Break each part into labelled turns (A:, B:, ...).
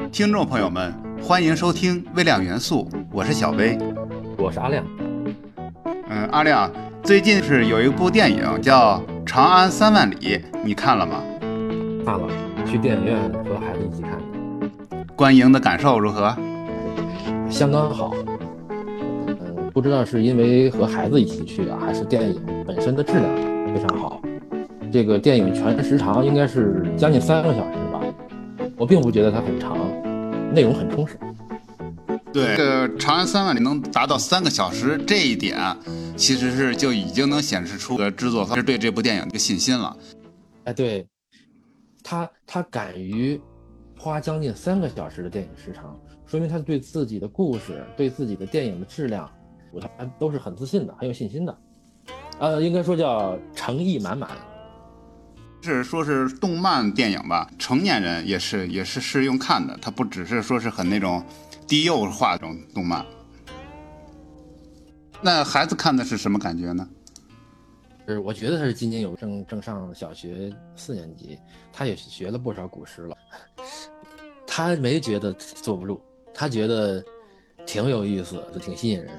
A: 听众朋友们，欢迎收听微量元素，我是小薇，
B: 我是阿亮。
A: 阿亮，最近是有一部电影叫《长安三万里》，你看了吗？
B: 看了，去电影院和孩子一起看的。
A: 观影的感受如何？
B: 相当好。不知道是因为和孩子一起去啊，还是电影本身的质量非常好。这个电影全时长应该是将近3个小时吧，我并不觉得它很长，内容很充实。
A: 对，这个《长安三万里》能达到3个小时，这一点其实是就已经能显示出制作方是对这部电影的信心了。
B: 哎，对，他敢于花将近3个小时的电影时长，说明他对自己的故事、对自己的电影的质量，他都是很自信的，很有信心的。应该说叫诚意满满。
A: 是说是动漫电影吧，成年人也是适用看的，它不只是说是很那种低幼化的这种动漫。那孩子看的是什么感觉呢？
B: 我觉得他是津津有正上小学4年级，他也学了不少古诗了。他没觉得坐不住，他觉得挺有意思，挺吸引人。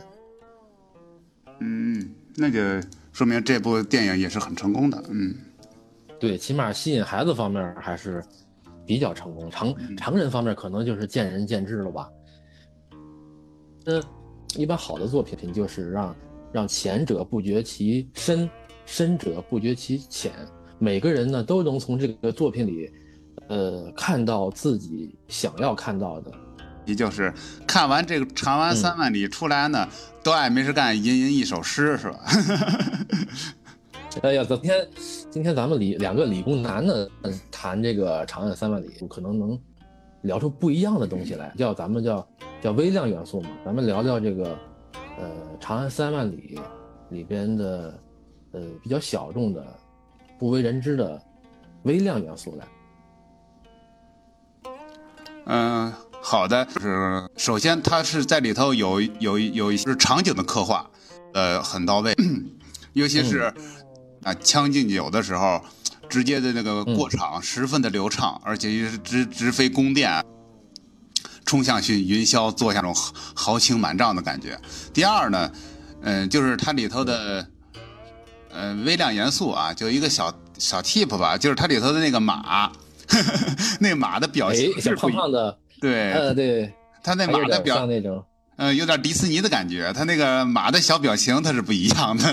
A: 那就说明这部电影也是很成功的。
B: 对，起码吸引孩子方面还是比较成功，成人方面可能就是见仁见智了吧。一般好的作品就是让浅者不觉其深，深者不觉其浅，每个人呢都能从这个作品里看到自己想要看到的。
A: 也就是看完这个《长安三万里》出来呢，都爱没事干吟一首诗，是吧？
B: 哎呀，今天咱们两个理工男呢谈这个《长安三万里》，可能能聊出不一样的东西来，咱们叫微量元素嘛。咱们聊聊这个《长安三万里》里边的比较小众的、不为人知的微量元素来。
A: 好的，就是首先它是在里头有一些场景的刻画，很到位，尤其是将进酒的时候，直接的那个过场十分的流畅，而且是直飞宫殿，冲向云霄，做下那种豪情满帐的感觉。第二呢，就是它里头的微量元素啊，就一个小 tip 吧，就是它里头的那个马，那马的表情
B: 小胖胖的。
A: 对，
B: 对，
A: 他那马的
B: 像那种，
A: 有点迪士尼的感觉，他那个马的小表情它是不一样的，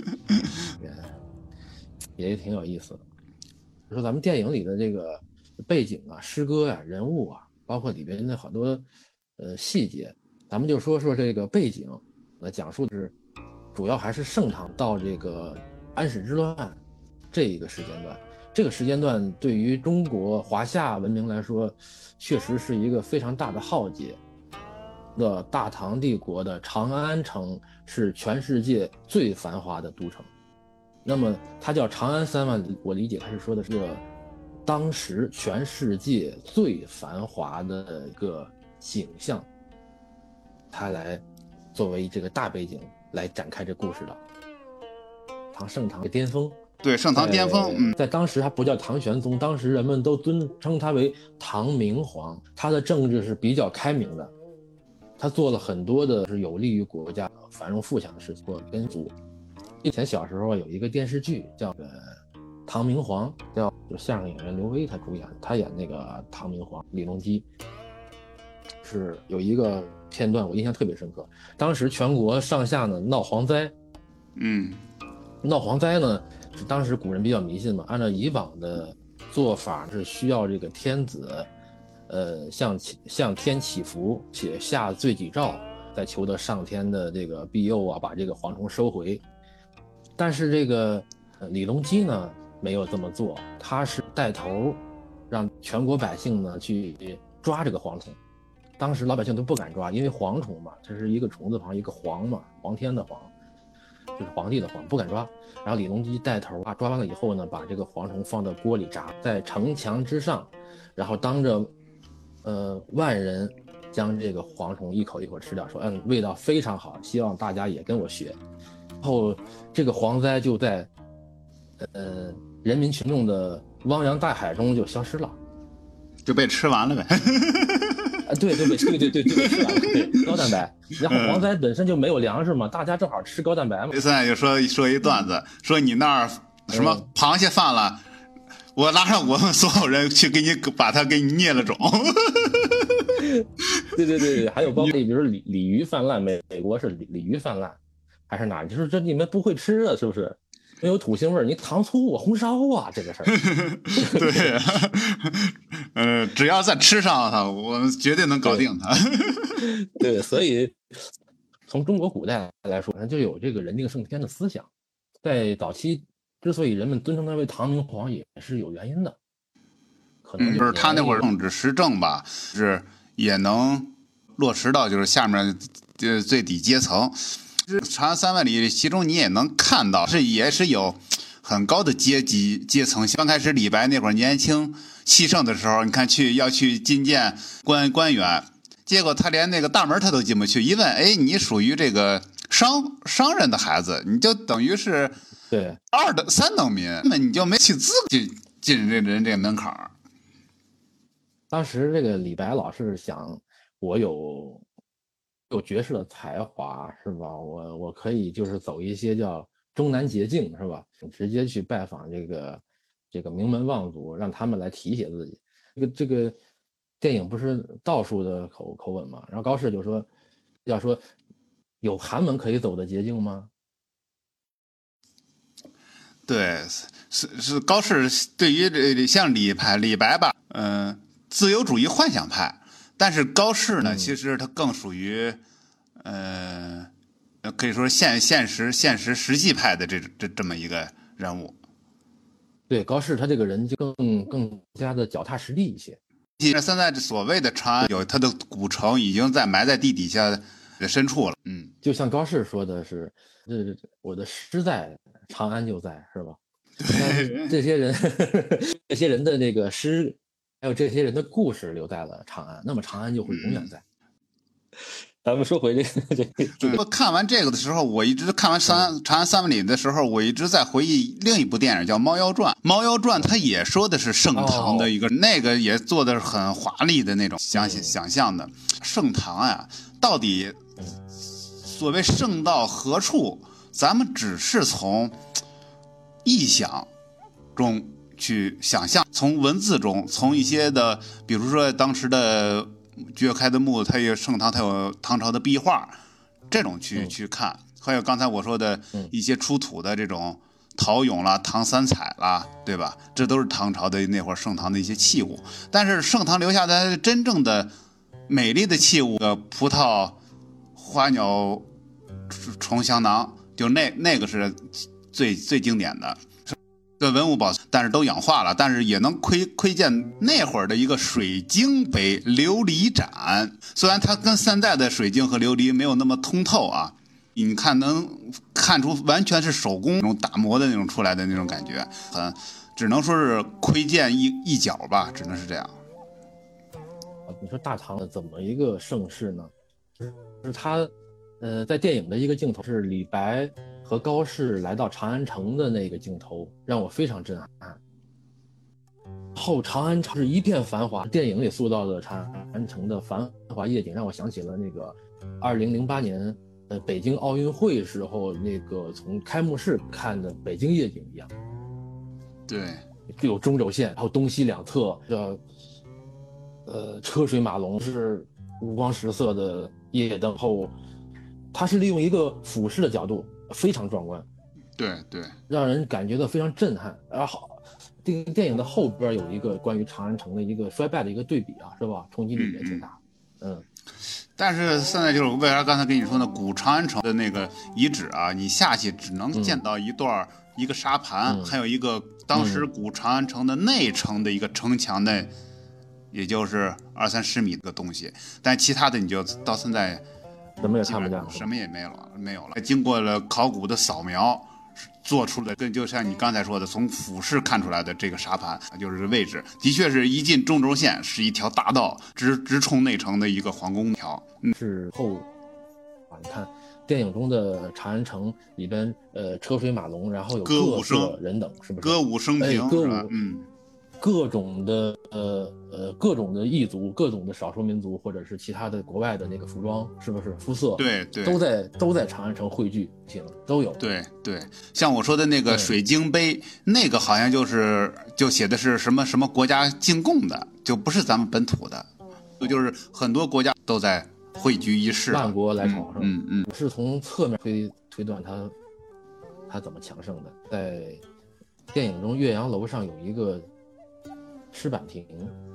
B: 也挺有意思的。说咱们电影里的这个背景啊、诗歌啊、人物啊，包括里边的好多细节，咱们就说这个背景，讲述的是主要还是盛唐到这个安史之乱这一个时间段。这个时间段对于中国华夏文明来说，确实是一个非常大的浩劫。大唐帝国的长安城是全世界最繁华的都城。那么它叫长安三万里，我理解它是说的是当时全世界最繁华的一个景象，它来作为这个大背景来展开这故事的。盛唐的巅峰。
A: 对，盛唐巅峰，
B: 在当时他不叫唐玄宗，当时人们都尊称他为唐明皇。他的政治是比较开明的，他做了很多的是有利于国家繁荣富强的事情。跟祖以前小时候有一个电视剧叫唐明皇，就相声演员刘威他主演，他演那个唐明皇李隆基。是有一个片段我印象特别深刻，当时全国上下呢闹蝗灾。闹蝗灾呢是当时古人比较迷信嘛，按照以往的做法是需要这个天子向天祈福，且下罪己诏，再求得上天的这个庇佑啊，把这个蝗虫收回。但是这个李隆基呢没有这么做，他是带头让全国百姓呢去抓这个蝗虫。当时老百姓都不敢抓，因为蝗虫嘛，这是一个虫字旁一个皇嘛，皇天的皇，就是皇帝的皇，不敢抓。然后李隆基带头抓完了以后呢，把这个蝗虫放到锅里炸，在城墙之上，然后当着万人将这个蝗虫一口一口吃掉，说味道非常好，希望大家也跟我学。然后这个蝗灾就在人民群众的汪洋大海中就消失了，
A: 就被吃完了呗。
B: 对，是啊，对，高蛋白。然后蝗灾本身就没有粮食嘛，大家正好吃高蛋白嘛。
A: 现在就说一段子，说你那儿什么螃蟹泛了，我拉上我们所有人去给你把它给你灭了种。
B: 对，还有包括比如鲤鱼泛滥，美国是鲤鱼泛滥，还是哪？就是这你们不会吃啊，是不是？没有土腥味儿，你糖醋啊、红烧啊，这个事儿。
A: 对，只要在吃上它，我们绝对能搞定它。
B: 对，所以从中国古代来说，它就有这个人定胜天的思想。在早期，之所以人们尊称他为唐明皇，也是有原因的。可能
A: 就是他那会儿政治施政吧，是也能落实到就是下面最底阶层。长安3万里，其中你也能看到，也是有很高的阶层。刚开始李白那会儿年轻气盛的时候，你看要去觐见官员，结果他连那个大门他都进不去。一问，哎，你属于这个商人的孩子，你就等于是
B: 对
A: 3等民，那你就没起资格进人这个门槛儿。
B: 当时这个李白老是想，我有绝世的才华，是吧？我可以就是走一些叫中南捷径，是吧？直接去拜访这个名门望族，让他们来提携自己。这个电影不是道术的口吻嘛？然后高适就说，要说有寒门可以走的捷径吗？
A: 对，是高适对于像李白吧，自由主义幻想派，但是高适呢，其实他更属于，可以说现实实际派的这么一个人物。
B: 对，高适他这个人就更加的脚踏实地一些。
A: 现在所谓的长安有它的古城已经埋在地底下的深处了。
B: 就像高适说的是，我的诗在，长安就在，是吧？这些人的那个诗，还有这些人的故事留在了长安，那么长安就会永远在。咱们说回这个，
A: 看完这个的时候，我一直看完长安3万里的时候，我一直在回忆另一部电影叫《猫妖传》。《猫妖传》它也说的是盛唐的一个，那个也做的很华丽的那种想象的盛唐呀，到底所谓盛到何处，咱们只是从臆想中去想象，从文字中，从一些的，比如说当时的掘开的墓，它有盛唐，它有唐朝的壁画，这种去看，还有刚才我说的一些出土的这种陶俑啦、唐三彩啦，对吧？这都是唐朝的那会儿盛唐的一些器物。但是盛唐留下的真正的美丽的器物，葡萄、花鸟、虫香囊，就那个是最经典的。对文物保存，但是都氧化了，但是也能窥见那会儿的一个水晶杯琉璃盏。虽然它跟现在的水晶和琉璃没有那么通透啊，你看能看出完全是手工那种打磨的那种出来的那种感觉，只能说是窥见一角吧，只能是这样。
B: 你说大唐怎么一个盛世呢？就是他，在电影的一个镜头是李白和高适来到长安城的那个镜头，让我非常震撼。后长安城是一片繁华，电影里塑造的长安城的繁华夜景，让我想起了那个2008年北京奥运会时候那个从开幕式看的北京夜景一样。
A: 对，
B: 有中轴线，然后东西两侧车水马龙，是五光十色的夜灯后，它是利用一个俯视的角度，非常壮观。
A: 对，
B: 让人感觉到非常震撼。然后，这个电影的后边有一个关于长安城的一个衰败的一个对比啊，是吧？冲击力也挺大。
A: 但是现在就是为啥刚才跟你说呢？古长安城的那个遗址啊，你下去只能见到一个沙盘，还有一个当时古长安城的内城的一个城墙的，也就是20-30米的东西，但其他的你就到现在
B: 什么也看不见了，
A: 什么也没有了。经过了考古的扫描，做出的就像你刚才说的，从俯视看出来的这个沙盘就是位置，的确是一进中轴线是一条大道，直冲内城的一个皇宫桥。
B: 是后啊，你看电影中的长安城里边，车水马龙，然后有各色人等，是不是？
A: 歌舞升平，
B: 歌舞， 各种的各种的异族、各种的少数民族，或者是其他的国外的那个服装，是不是肤色？
A: 对对，
B: 都在长安城汇聚行，都有。
A: 对对，像我说的那个水晶杯，那个好像就写的是什么什么国家进贡的，就不是咱们本土的，就是很多国家都在汇聚一室，
B: 万国来朝圣。
A: 嗯，
B: 是从侧面推断他怎么强盛的。在电影中，岳阳楼上有一个石板亭，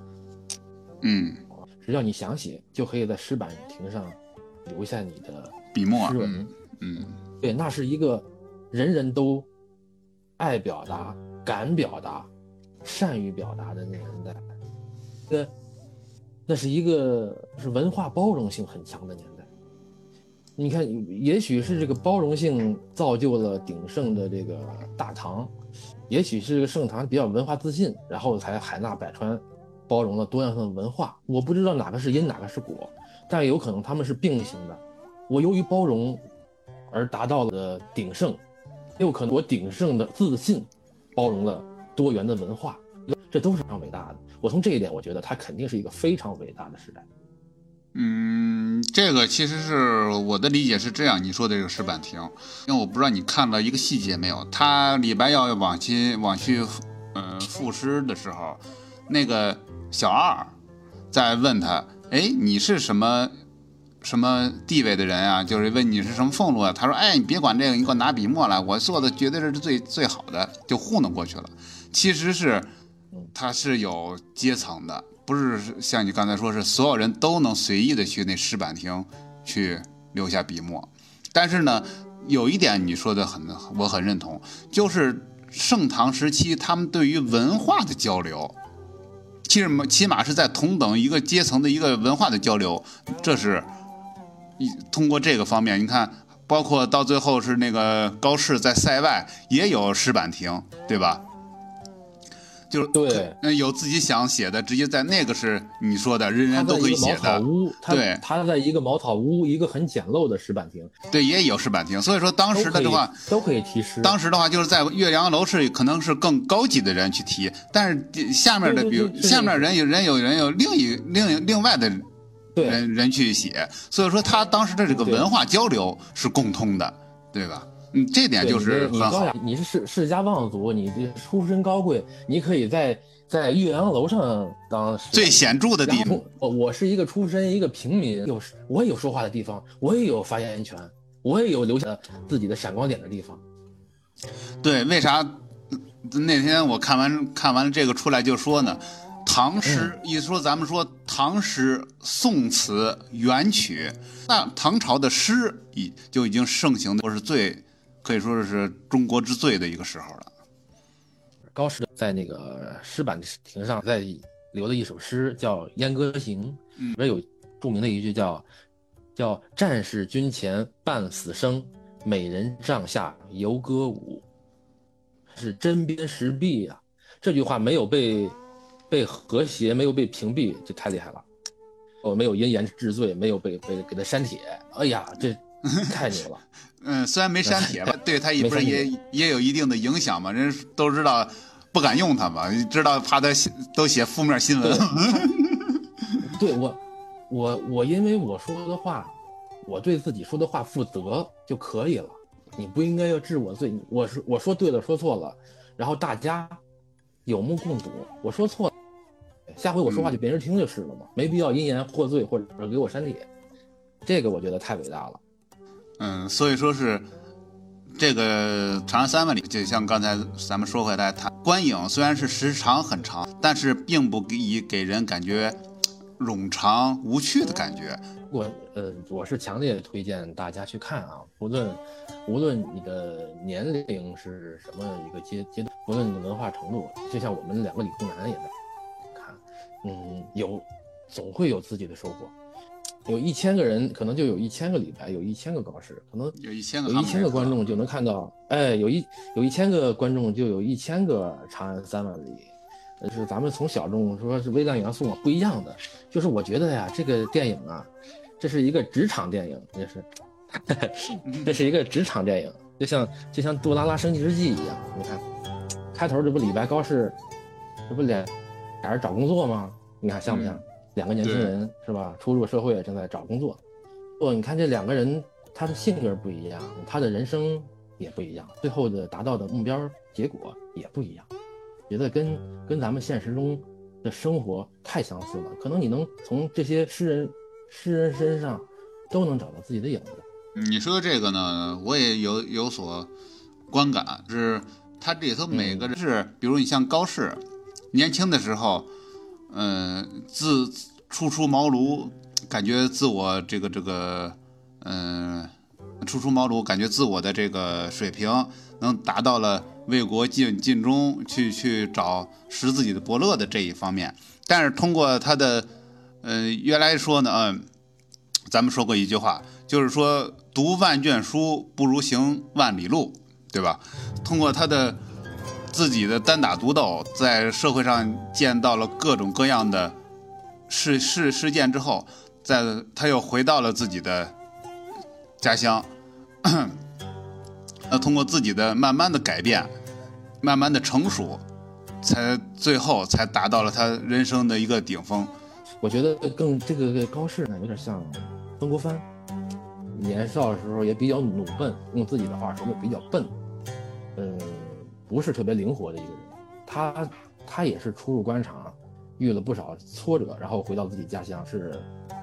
B: 只要你想写，就可以在石板亭上留下你的
A: 笔墨
B: 诗文。对，那是一个人人都爱表达、敢表达、善于表达的年代。那是一个是文化包容性很强的年代。你看，也许是这个包容性造就了鼎盛的这个大唐，也许是这个盛唐比较文化自信，然后才海纳百川，包容了多样性的文化。我不知道哪个是因，哪个是果，但有可能他们是并行的。我由于包容而达到了鼎盛，也有可能我鼎盛的自信包容了多元的文化，这都是非常伟大的。我从这一点，我觉得它肯定是一个非常伟大的时代。
A: 这个其实是我的理解是这样，你说的这个石板亭，因为我不知道你看了一个细节没有，他李白要往去赋诗的时候，那个小二在问他，哎，你是什么地位的人啊？就是问你是什么俸禄啊？他说，哎，你别管这个，你给我拿笔墨来，我做的绝对是最好的，就糊弄过去了。其实是他是有阶层的。不是像你刚才说是所有人都能随意的去那石板亭去留下笔墨，但是呢，有一点你说的我很认同，就是盛唐时期他们对于文化的交流，起码是在同等一个阶层的一个文化的交流，这是通过这个方面，你看，包括到最后是那个高适在塞外也有石板亭，对吧？就是
B: 对，
A: 有自己想写的，直接在那个是你说的，人人都可以写的。
B: 对，他在一个茅草屋，一个很简陋的石板亭。
A: 对，也有石板亭。所以说当时的话，
B: 都可以题诗。
A: 当时的话，就是在岳阳楼是可能是更高级的人去题，但是下面的，比如下面人有另外的人去写，所以说他当时的这个文化交流是共通的，对吧？这点就是很好。
B: 你是世家望族，你出身高贵，你可以在岳阳楼上当
A: 最显著的地方。
B: 我是一个一个平民，我也有说话的地方，我也有发言权，我也有留下自己的闪光点的地方。
A: 对，为啥那天我看完了这个出来就说呢？唐诗咱们说唐诗、宋词、元曲，那唐朝的诗就已经盛行的，可以说是中国之最的一个时候了。
B: 高适在那个石板亭上在留了一首诗，叫《燕歌行》，里边有著名的一句叫战士军前半死生，美人帐下游歌舞，是针砭时弊啊。这句话没有被和谐，没有被屏蔽，就太厉害了。没有因言治罪，没有被给他删帖，哎呀，这太牛了。
A: 虽然没删帖吧，对他不是也有一定的影响嘛，人都知道不敢用他嘛，知道怕他都写负面新闻。
B: 对我因为我说的话，我对自己说的话负责就可以了，你不应该要治我罪。我说对了，说错了，然后大家有目共睹，我说错了，下回我说话就别人听就是了嘛，没必要因言获罪或者给我删帖，这个我觉得太伟大了。
A: 所以说是这个《长安三万里》，就像刚才咱们说回来谈观影，虽然是时长很长，但是并不给人感觉冗长无趣的感觉。
B: 我是强烈推荐大家去看啊，无论你的年龄是什么一个阶段，无论你的文化程度，就像我们两个理工男也在看，总会有自己的收获。有1000个人，可能就有1000个李白，有1000个高适，可能
A: 有1000
B: 个观众就能看到，有1000个观众就有1000个长安3万里。是咱们从小众说是微量元素不一样的，就是我觉得呀，这个电影啊，这是一个职场电影，这是一个职场电影，就像《杜拉拉升级日记》一样。你看，开头这不李白高适这不俩人找工作吗？你看像不像？两个年轻人是吧？初入社会正在找工作。你看这两个人，他的性格不一样，他的人生也不一样，最后的达到的目标结果也不一样。觉得跟咱们现实中的生活太相似了，可能你能从这些诗人身上都能找到自己的影子。
A: 你说这个呢，我也有所观感，是他这里头每个人是，比如你像高适，年轻的时候，初出茅庐，感觉自我初出茅庐，感觉自我的这个水平能达到了为国尽忠，去找使自己的伯乐的这一方面。但是通过他的原来说呢，咱们说过一句话，就是说读万卷书不如行万里路，对吧？通过他的自己的单打独斗，在社会上见到了各种各样的事件之后，他又回到了自己的家乡，通过自己的慢慢的改变，慢慢的成熟，最后才达到了他人生的一个顶峰。
B: 我觉得这个高适呢，有点像曾国藩，年少的时候也比较努笨，用自己的话说就比较笨，不是特别灵活的一个人。他也是初入官场，遇了不少挫折，然后回到自己家乡，是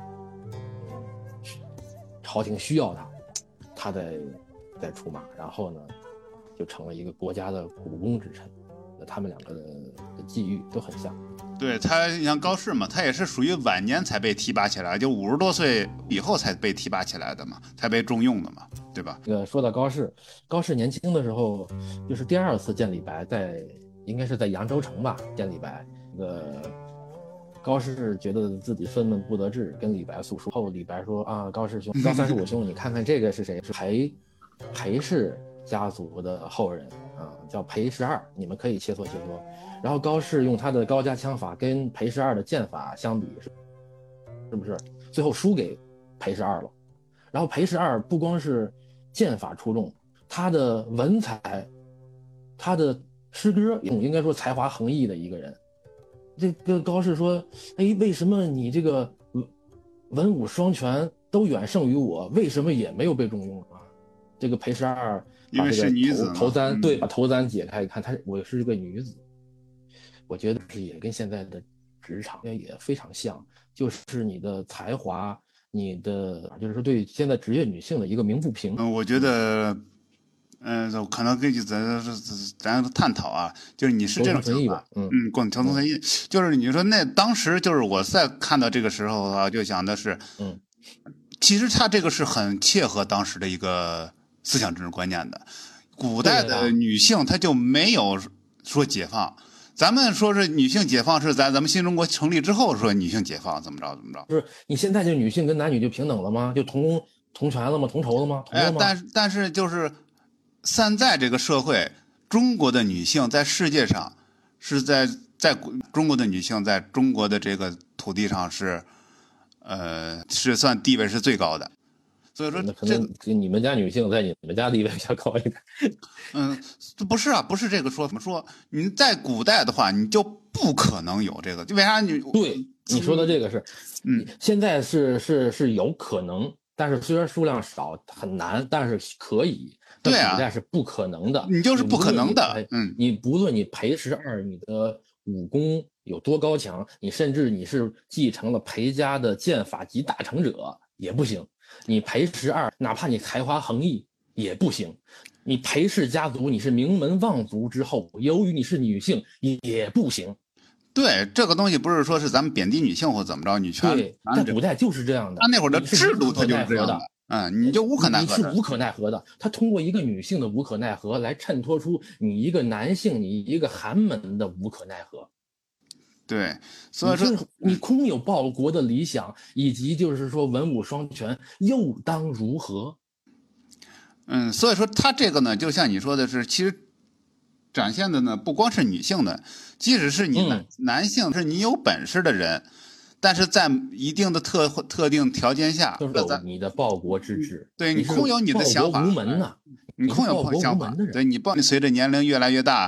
B: 朝廷需要他再出马，然后呢就成了一个国家的股肱之臣。他们两个的际遇都很像。
A: 对，他像高适嘛，他也是属于晚年才被提拔起来，就50多岁以后才被提拔起来的嘛，才被重用的嘛，对吧？
B: 说到高适年轻的时候，就是第2次见李白，应该是在扬州城吧见李白。高适觉得自己愤懑不得志，跟李白诉说后，李白说啊，高适兄，高三是我兄，你看看这个是谁？是裴氏家族的后人啊，叫裴十二，你们可以切磋切磋。然后高适用他的高家枪法跟裴十二的剑法相比，是不是最后输给裴十二了？然后裴十二不光是剑法出众，他的文采，他的诗歌应该说才华横溢的一个人。这个高适说，哎，为什么你这个文武双全都远胜于我，为什么也没有被重用啊？这个裴十二
A: 因为是女子
B: 头簪，对，把头簪解开一看，我是个女子。我觉得是也跟现在的职场也非常像，就是你的才华，你的就是说对现在职业女性的一个鸣不平。
A: 我觉得，可能根据咱探讨啊，就是你是这种想法，共同存异，就是你说那当时就是我在看到这个时候啊，就想的是，其实他这个是很切合当时的一个思想政治观念的。古代的女性她就没有说解放。咱们说是女性解放是在咱们新中国成立之后说女性解放怎么着，
B: 不是你现在就女性跟男女就平等了吗？就同权了吗？同酬了吗？
A: 但是就是现在这个社会，中国的女性在世界上是在中国的女性在中国的这个土地上是算地位是最高的。所以说
B: 可能你们家女性在你们家地位比较高一点。
A: 不是啊，不是这个说。怎么说？你在古代的话，你就不可能有这个。为啥你？
B: 对，你说的这个是，现在是有可能，但是虽然数量少，很难，但是可以。
A: 对啊，
B: 古代是不可能的，
A: 你就是不可能的。
B: 你不论你裴十二，你的武功有多高强，你甚至你是继承了裴家的剑法及大成者也不行。你裴十二，哪怕你才华横溢也不行。你裴氏家族，你是名门望族之后，由于你是女性也不行。
A: 对，这个东西不是说是咱们贬低女性或怎么着，女权。
B: 对，在古代就是这样的。
A: 他那会儿的制度它就是这样的。你就无可奈何的。
B: 你是无可奈何的。他通过一个女性的无可奈何来衬托出你一个男性，你一个寒门的无可奈何。
A: 对，所以说
B: 你空有报国的理想，以及就是说文武双全，又当如何？
A: 所以说他这个呢，就像你说的是，其实展现的呢不光是女性的，即使是你男性，是你有本事的人，但是在一定的特定条件下，
B: 就是你的报国之志，
A: 对你空有你的想法，
B: 报国无门呐，
A: 你空有想法，对你随着年龄越来越大。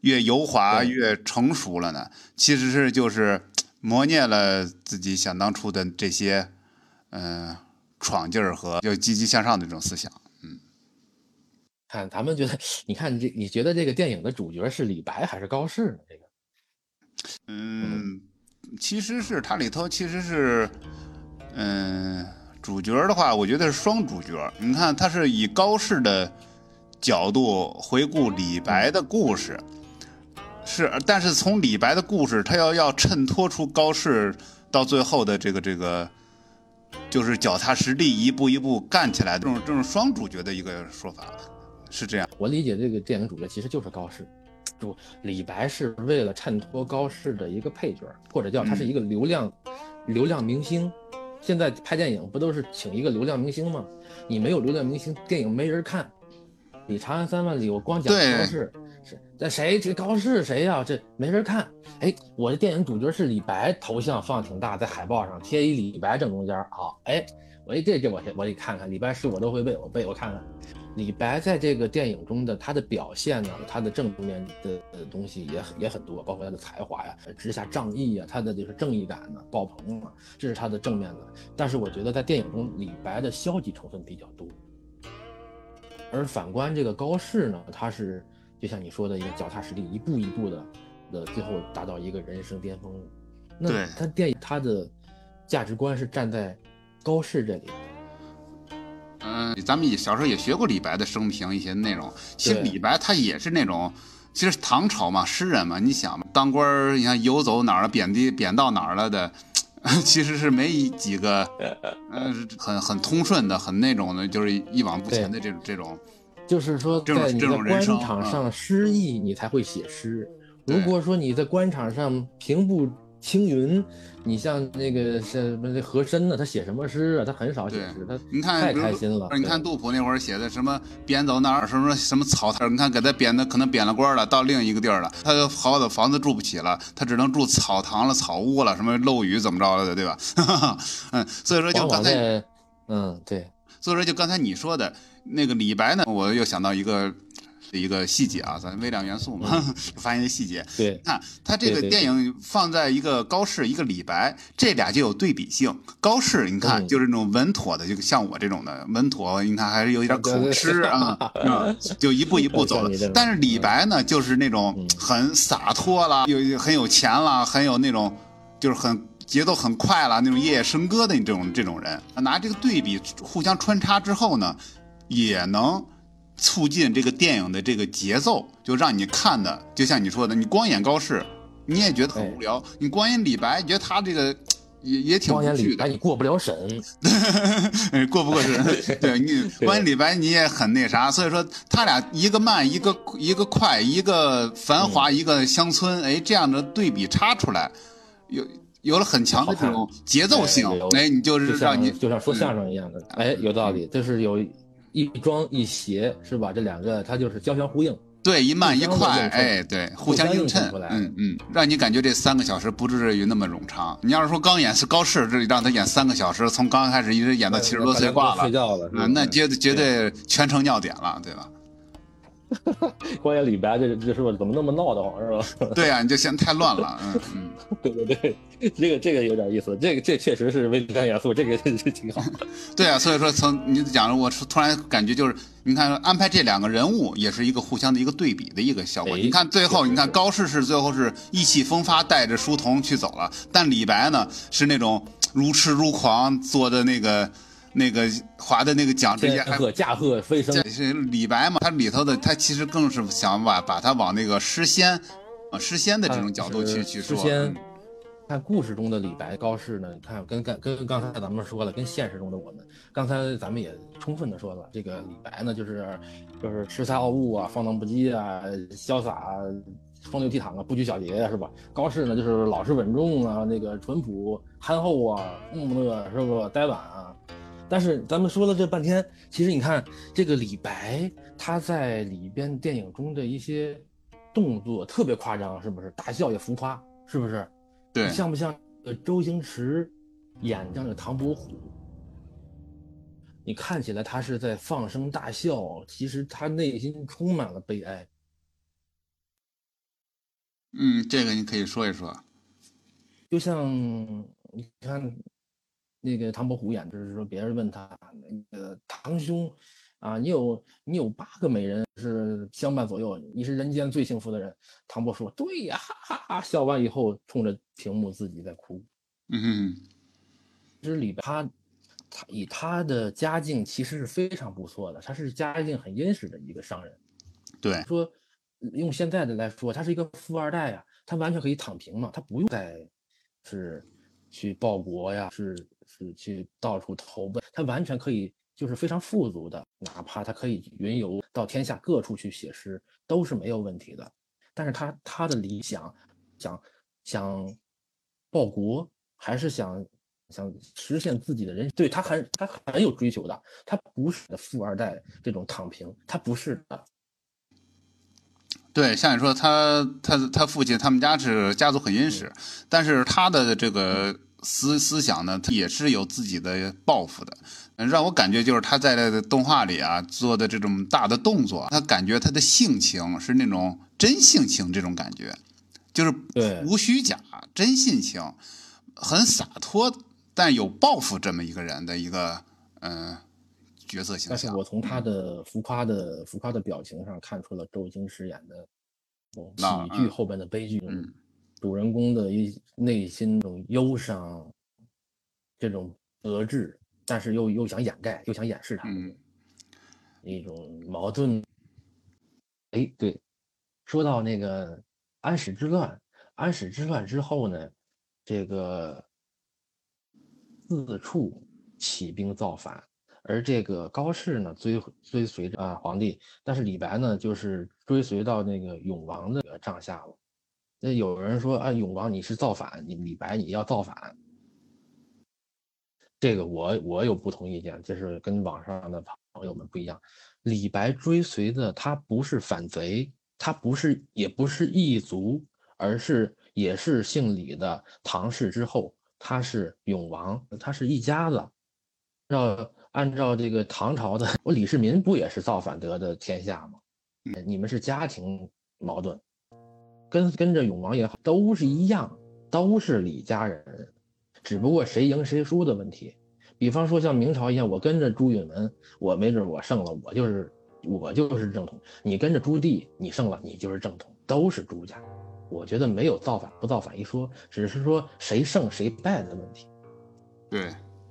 A: 越油滑越成熟了呢？其实是就是磨灭了自己想当初的这些闯劲儿和就积极向上的这种思想。
B: 看咱们觉得，你看你觉得这个电影的主角是李白还是高适呢？这个，
A: 其实是它里头其实是，主角的话，我觉得是双主角。你看，他是以高适的角度回顾李白的故事，但是从李白的故事，他要衬托出高适到最后的这个，就是脚踏实地，一步一步干起来的这种双主角的一个说法，是这样。
B: 我理解这个电影主角其实就是高适。李白是为了衬托高适的一个配角，或者叫他是一个流量明星。现在拍电影不都是请一个流量明星吗？你没有流量明星，电影没人看。你长安3万里，我光讲高适，这谁？这高适谁呀？这没人看。哎，我的电影主角是李白，头像放挺大，在海报上贴一李白正中间。好，哎，我得看看，李白诗我都会背，我看看。李白在这个电影中的他的表现呢，他的正面的东西也很多，包括他的才华呀、直下仗义呀，他的就是正义感呢爆棚啊，这是他的正面的。但是我觉得在电影中，李白的消极成分比较多，而反观这个高适呢，他是就像你说的一个脚踏实地，一步一步的最后达到一个人生巅峰。那他电影他的价值观是站在高适这里。
A: 咱们小时候也学过李白的生平一些内容。其实李白他也是那种，其实唐朝嘛，诗人嘛，你想当官，你看游走哪儿了，贬到哪儿了的，其实是没几个，很通顺的，很那种的，就是一往不前的这种。
B: 就是说，在你的官场上失意，你才会写诗。如果说你在官场上平步青云，你像那个什么和珅呢，他写什么诗啊？他很少写诗，他
A: 你看
B: 太开心了。
A: 你看杜甫那会儿写的什么贬走哪儿什么草堂，你看给他贬的可能贬了官了，到另一个地儿了，他好的房子住不起了，他只能住草堂了、草屋了，什么漏雨怎么着的，对吧？所以说就刚才，
B: 对，
A: 所以说就刚才你说的那个李白呢，我又想到一个细节啊，咱微量元素嘛，发现一细节。
B: 对，
A: 看他这个电影放在一个高适一个李白，这俩就有对比性。高适你看就是那种稳妥的，就像我这种的稳妥，你看还是有一点口吃啊，就一步一步走的。但是李白呢，就是那种很洒脱啦，很有钱啦，很有那种就是很节奏很快啦，那种夜夜笙歌的这种人。拿这个对比互相穿插之后呢，也能促进这个电影的这个节奏，就让你看的，就像你说的，你光演高适，你也觉得很无聊；你光演李白，觉得他这个也挺无趣的。光演李
B: 白你过不了审，
A: 过不过审。对你光演李白你也很那啥，所以说他俩一个慢，一个快，一个繁华，一个乡村，哎，这样的对比插出来，有了很强的这种节奏性，哎，你就是让你
B: 就像说相声一样的，哎，有道理，这是有。一庄一谐是吧？这两个它就是交相呼应，
A: 对，一慢一快，哎，对，互相映衬，让你感觉这3个小时不至于那么冗长。你要是说刚演是高适，这让他演3个小时，从刚开始一直演到70多岁挂了，
B: 睡觉了，
A: 那绝对全程尿点了，对吧？
B: 光演李白这是不是怎么那么闹得慌是吧？
A: 对啊，你就嫌太乱了，
B: 对，这个有点意思，这确实是微量元素，这个是挺好。
A: 对啊，所以说从你讲，我突然感觉就是，你看安排这2个人物也是一个互相的一个对比的一个效果。你看最后，你看高适是最后是意气风发，带着书童去走了，但李白呢是那种如痴如狂，坐的那个划的那个桨之间
B: 驾鹤飞升。
A: 是李白嘛？他里头的他其实更是想把他往那个诗仙的这种角度去说。
B: 诗仙，看故事中的李白、高适呢，看跟刚才咱们说了，跟现实中的我们，刚才咱们也充分的说了，这个李白呢，就是恃才傲物啊，放荡不羁啊，潇洒风流倜傥啊，不拘小节啊，是吧？高适呢，就是老实稳重啊，那个淳朴憨厚啊，木讷是吧？呆板啊。但是咱们说了这半天，其实你看这个李白，他在里边电影中的一些动作特别夸张，是不是？大笑也浮夸，是不是？
A: 对，
B: 像不像周星驰演这样的唐伯虎？你看起来他是在放声大笑，其实他内心充满了悲哀。
A: 这个你可以说一说。
B: 就像你看那个唐伯虎演，就是说别人问他那个堂兄啊，你有8个美人是相伴左右，你是人间最幸福的人。唐伯说对呀，哈哈哈，笑完以后冲着屏幕自己在哭。
A: 嗯
B: 其实李白他以他的家境其实是非常不错的，他是家境很殷实的一个商人。
A: 对，
B: 说用现在的来说，他是一个富二代呀，他完全可以躺平嘛，他不用再是去报国呀，是去到处投奔，他完全可以就是非常富足的，哪怕他可以云游到天下各处去写诗，都是没有问题的。但是他的理想，想报国，还是想实现自己的人，对他很有追求的，他不是富二代这种躺平，他不是的。
A: 对，像你说他父亲他们家是家族很殷实，但是他的这个思想呢，他也是有自己的抱负的。让我感觉就是他在这个动画里啊做的这种大的动作，他感觉他的性情是那种真性情，这种感觉就是无虚假，真性情，很洒脱，但有抱负这么一个人的一个角色形象。
B: 但是我从他的浮夸的表情上看出了周星驰演的喜剧后边的悲剧，主人公的内心这种忧伤，这种得志，但是又想掩盖，又想掩饰他的一种矛盾。哎，对，说到那个安史之乱，安史之乱之后呢，这个四处起兵造反。而这个高适呢，追随着皇帝，但是李白呢，就是追随到那个永王的帐下了。那有人说啊，永王你是造反，你李白你要造反，这个我有不同意见，这是跟网上的朋友们不一样。李白追随的他不是反贼，他也不是异族，而是也是姓李的唐氏之后，他是永王，他是一家子。按照这个唐朝的，我李世民不也是造反得的天下吗？你们是家庭矛盾，跟着永王也好，都是一样，都是李家人，只不过谁赢谁输的问题。比方说像明朝一样，我跟着朱允炆，我没准我胜了，我就是正统；你跟着朱棣，你胜了，你就是正统，都是朱家。我觉得没有造反不造反一说，只是说谁胜谁败的问题。
A: 对。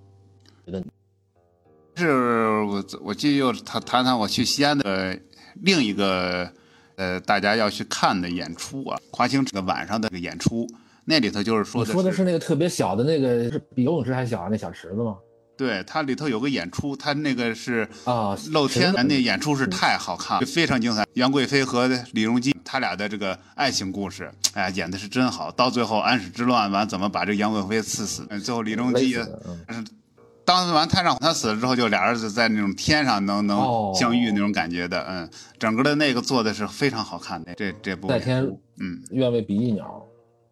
A: 是我继续又谈我去西安的另一个大家要去看的演出啊，华清这个晚上的这个演出，那里头就是说的是，
B: 你说的是那个特别小的那个，是比游泳池还小那小池子吗？
A: 对，它里头有个演出，它那个是露
B: 天，
A: 那演出是太好看了，非常精彩。杨贵妃和李隆基他俩的这个爱情故事，哎呀，演的是真好。到最后安史之乱完，怎么把这个杨贵妃刺死？最后李隆基当完太上他死了之后，就俩儿子在那种天上能相遇那种感觉的，整个的那个做的是非常好看的。这部
B: 在天，愿为比翼鸟。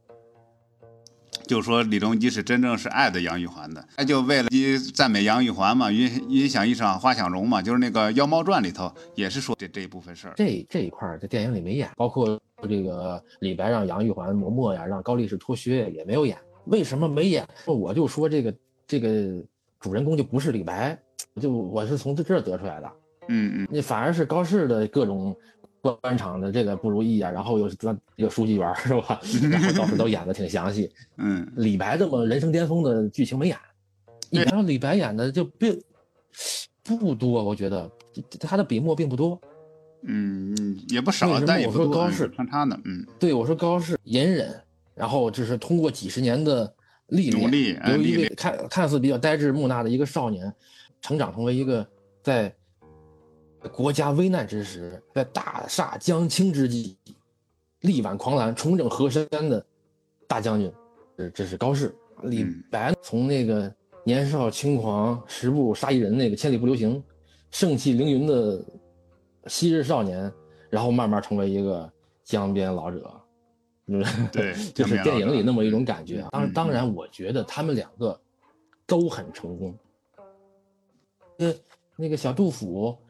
A: 就说李隆基是真正是爱的杨玉环的，他就为了赞美杨玉环嘛，云想衣裳花想容嘛，就是那个《妖猫传》里头也是说这一部分事儿。
B: 这一块在电影里没演，包括这个李白让杨玉环磨墨呀，让高力士脱靴也没有演。为什么没演？我就说这个主人公就不是李白，我是从这得出来的。那反而是高适的各种官场的这个不如意啊，然后又是一个书记员是吧？然后倒是都演的挺详细。李白这么人生巅峰的剧情没演，然后李白演的就不多，我觉得他的笔墨并不多。
A: 也不少，但也不多。
B: 我说高适
A: 穿插的，
B: 对，我说高适隐忍，然后这是通过几十年的历练，
A: 努力，
B: 由一个看似比较呆滞木讷的一个少年，成长成为一个在国家危难之时，在大厦将倾之际，力挽狂澜、重整河山的大将军，这是高适。李白从那个年少轻狂、十步杀一人那个千里不留行，盛气凌云的昔日少年，然后慢慢成为一个江边老者。
A: 对，
B: 就是电影里那么一种感觉。当然，我觉得他们两个都很成功。那个小杜甫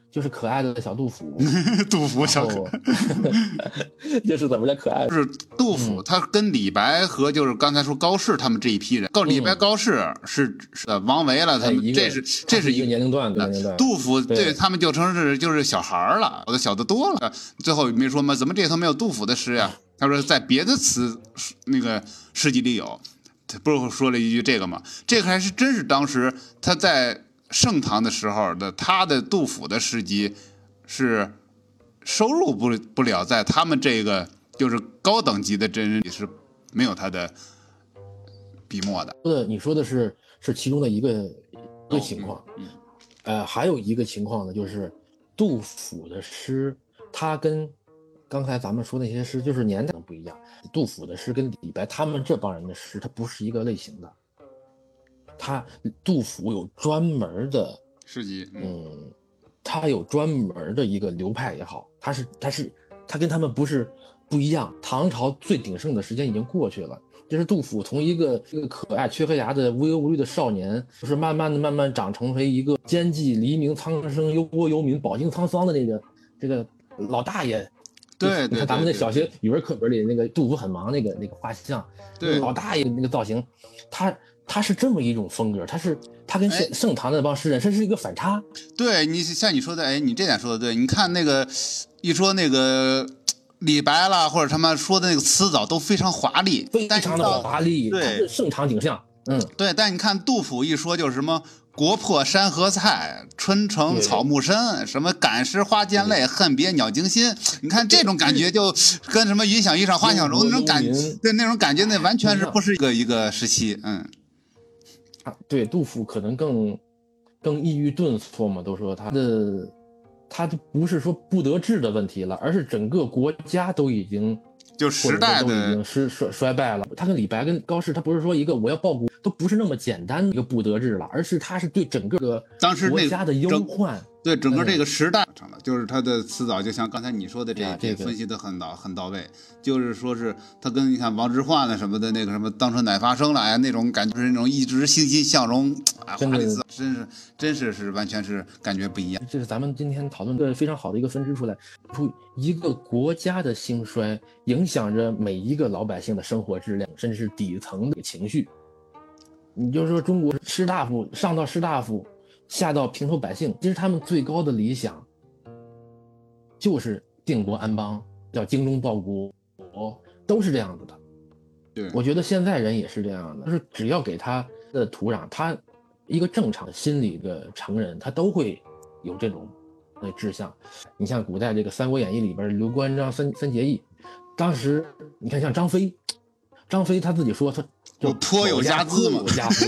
B: 就是可爱的小杜甫，
A: 杜甫小可，
B: 就是怎么叫可爱？
A: 就是杜甫，他跟李白和就是刚才说高适他们这一批人，李白、高适是王维了，他们这是
B: 一个年龄段的。
A: 杜甫对他们就成就是小孩了，我的小的多了。最后没说嘛，怎么这头没有杜甫的诗呀？他说在别的词那个诗集里有，不是说了一句这个吗？这个还是真是当时他在盛唐的时候的他的杜甫的诗集是收入不了在他们这个就是高等级的真人里是没有他的笔墨的。
B: 你说的是其中的一个情况，还有一个情况呢，就是杜甫的诗，他跟刚才咱们说那些诗就是年代不一样。杜甫的诗跟李白他们这帮人的诗，它不是一个类型的。杜甫有专门的
A: 诗集，
B: 他有专门的一个流派也好，他跟他们不一样。唐朝最鼎盛的时间已经过去了，这是杜甫从一个可爱缺颗牙的无忧无虑的少年，就是慢慢长成为一个兼济黎明苍生忧国忧民饱经沧桑的这个老大爷。
A: 对，
B: 你看咱们那小学语文课本里那个杜甫很忙那个画像，
A: 对，
B: 老大爷那个造型，他是这么一种风格，他跟盛唐那帮诗人，这是一个反差。
A: 对，你像你说的，你这点说的对。你看那个一说那个李白啦，或者他们说的那个词藻都非常华丽，
B: 非常的华丽，
A: 对，
B: 盛唐景象。
A: 对。但你看杜甫一说就是什么国破山河菜，春成草木深，什么感时花溅泪，恨别鸟惊心。你看这种感觉就跟什么云想衣裳花想容那种感觉，对那种感觉，那完全是不是一个时期。
B: 对，杜甫可能更抑郁顿挫嘛，都说他就不是说不得志的问题了，而是整个国家都已经
A: 就时代
B: 都已经衰败了。他跟李白跟高适，他不是说一个我要报国，都不是那么简单的一个不得志了，而是他是对整个
A: 当时
B: 国家的忧患。
A: 对整个这个时代成了，就是他的词藻，就像刚才你说的这一点分析的很到位，就是说是他跟你看王之涣了什么的那个什么当春乃发生了，那种感觉是那种一直欣欣向荣华丽词，真是完全是感觉不一样。
B: 这是咱们今天讨论的非常好的一个分支出来，一个国家的兴衰影响着每一个老百姓的生活质量，甚至是底层的情绪。你就说中国士大夫上到士大夫，下到平头百姓，其实他们最高的理想就是定国安邦，叫精忠报国，都是这样子的。
A: 对，
B: 我觉得现在人也是这样的，就是只要给他的土壤，他一个正常的心理的成人，他都会有这种志向。你像古代这个《三国演义》里边刘关张三结义，当时你看像张飞他自己说他
A: 我颇有家资嘛，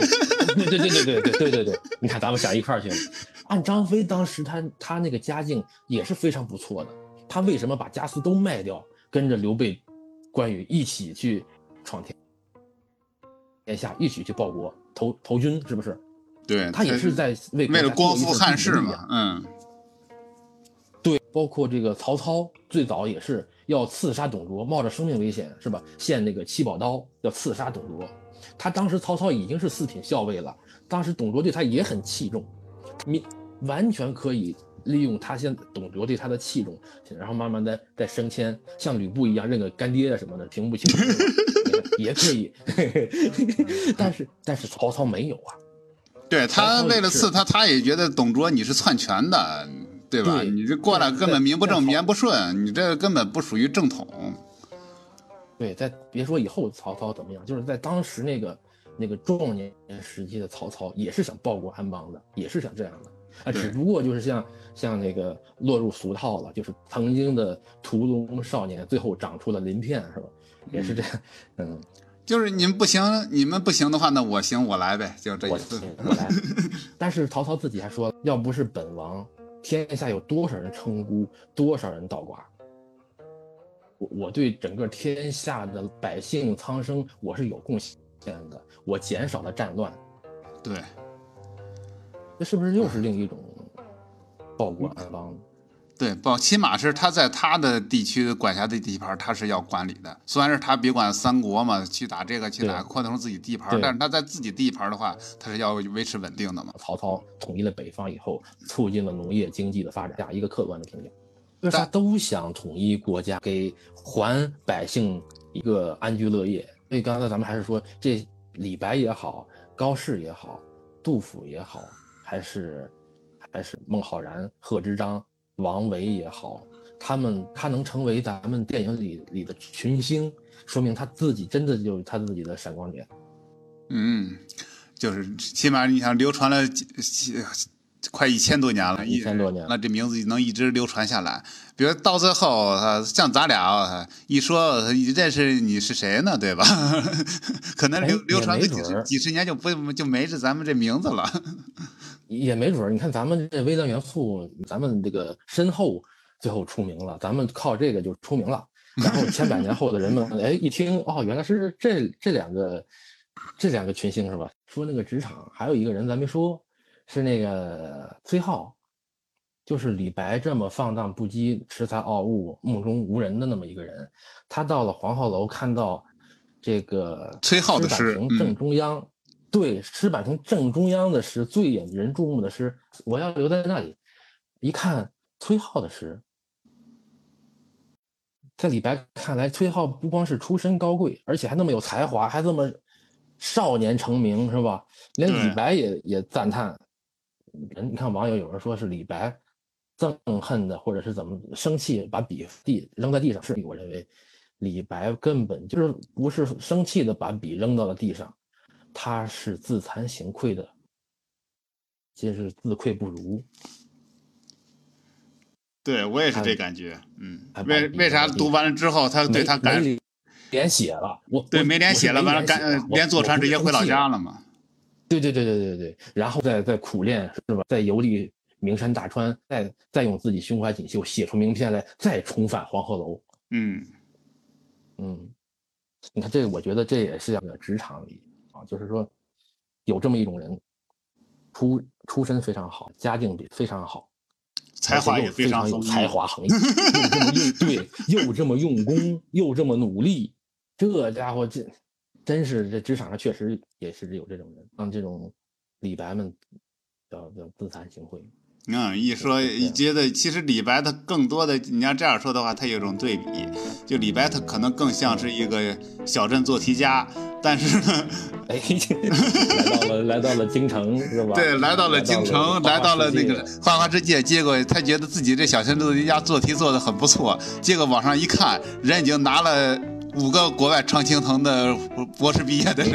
B: 对，你看咱们想一块儿去了。按张飞当时他那个家境也是非常不错的，他为什么把家私都卖掉，跟着刘备、关羽一起去闯天下，一起去报国投军，是不是？
A: 对，
B: 他也是在为
A: 了光复汉室嘛。
B: 对，包括这个曹操最早也是要刺杀董卓，冒着生命危险，是吧？献那个七宝刀要刺杀董卓。他当时曹操已经是4品校尉了，当时董卓对他也很器重，完全可以利用董卓对他的器重，然后慢慢的再升迁，像吕布一样认个干爹啊什么的，平不清也可以。但是曹操没有啊。
A: 对，他为了刺他也觉得董卓你是篡权的，对吧？你这过来根本名不正言不顺，你这根本不属于正统。
B: 对，别说以后曹操怎么样，就是在当时那个壮年时期的曹操，也是想报国安邦的，也是想这样的只不过就是像那个落入俗套了，就是曾经的屠龙少年，最后长出了鳞片，是吧？也是这样。
A: 就是你们不行的话，那我行，我来呗，就这意思。
B: 我来。但是曹操自己还说，要不是本王，天下有多少人称孤，多少人倒挂。我对整个天下的百姓苍生，我是有贡献的，我减少了战乱。
A: 对，
B: 这是不是又是另一种报国安邦？
A: 对，起码是他在他的地区管辖的地盘，他是要管理的。虽然是他别管三国嘛，去打这个去打，扩充自己地盘，但是他在自己地盘的话，他是要维持稳定的嘛。
B: 曹操统一了北方以后，促进了农业经济的发展，一个客观的评价。大家都想统一国家，给还百姓一个安居乐业。所以刚才咱们还是说，这李白也好，高适也好，杜甫也好，还是孟浩然、贺知章、王维也好，他能成为咱们电影里的群星，说明他自己真的就是他自己的闪光点。
A: 就是起码你想流传了快1000多年了
B: ，1000多年，
A: 那这名字能一直流传下来。比如到最后，像咱俩一说认识你是谁呢，对吧？可能流传个几十年就没着咱们这名字了。
B: 也没准，你看咱们这微量元素，咱们这个身后最后出名了，咱们靠这个就出名了。然后千百年后的人们，一听哦，原来是这两个群星是吧？说那个职场还有一个人咱没说。是那个崔颢，就是李白这么放荡不羁、恃才傲物、目中无人的那么一个人。他到了黄鹤楼，看到这个
A: 崔颢的诗
B: 正中央，对，石板亭正中央的诗，最引人注目的诗，我要留在那里。一看崔颢的诗，在李白看来，崔颢不光是出身高贵，而且还那么有才华，还这么少年成名，是吧？连李白也赞叹。你看网友有人说是李白憎恨的，或者是怎么生气把笔扔在地上，是我认为李白根本就是不是生气的把笔扔到了地上，他是自惭形愧的，就是自愧不如。
A: 对，我也是这感觉。为啥读完了之后他对他
B: 没脸写了？
A: 对，没脸写了，完了连坐船直接回老家了嘛。
B: 对，然后再苦练是吧？再游历名山大川，再用自己胸怀锦绣写出名篇来，再重返黄鹤楼。你看这个，我觉得这也是职场里啊，就是说有这么一种人，出身非常好，家境非常好，
A: 才华也
B: 非常有才华横溢，又这么用功，又这么努力，这家伙真是这职场上确实也是有这种人，让这种李白们叫自惭形秽。
A: 一说觉得其实李白他更多的，你要这样说的话，他有一种对比，就李白他可能更像是一个小镇做题家，但是呢，
B: 来到了京城是吧？
A: 对，来到了京城，来到了那个花花世界，结果他觉得自己这小镇做题家做题做得很不错，结果往上一看，人已经拿了5个国外常青藤的博士毕业的人。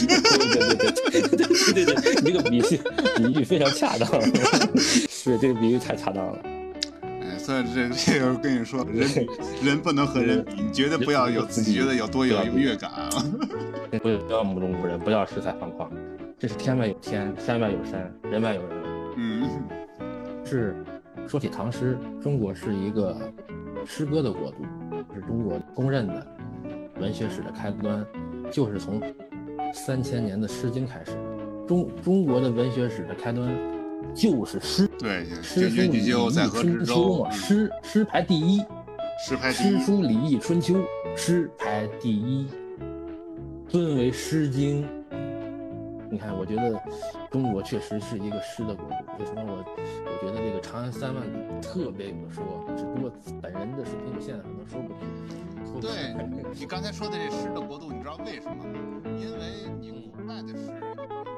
B: 对，这个比喻非常恰当，是这个比喻太恰当了。
A: 所以这个我跟你说，人不能和人比，你绝对不要有自己觉得有多有优越感啊！
B: 不要目中无人，不要恃才放旷，这是天外有天，山外有山，人外有人。是说起唐诗，中国是一个诗歌的国度，是中国公认的文学史的开端，就是从3000年的《诗经》开始的。中国的文学史的开端就是诗，
A: 对，
B: 诗书礼义春秋嘛，诗排第一，诗书礼义春秋，诗排第一，尊为《诗经》。你看，我觉得中国确实是一个诗的国度。为什么我觉得这个长安3万里特别有的说，只不过本人的水平有限，可能说不出。
A: 对，你刚才说的这诗的国度，你知道为什么吗？因为你国外的诗。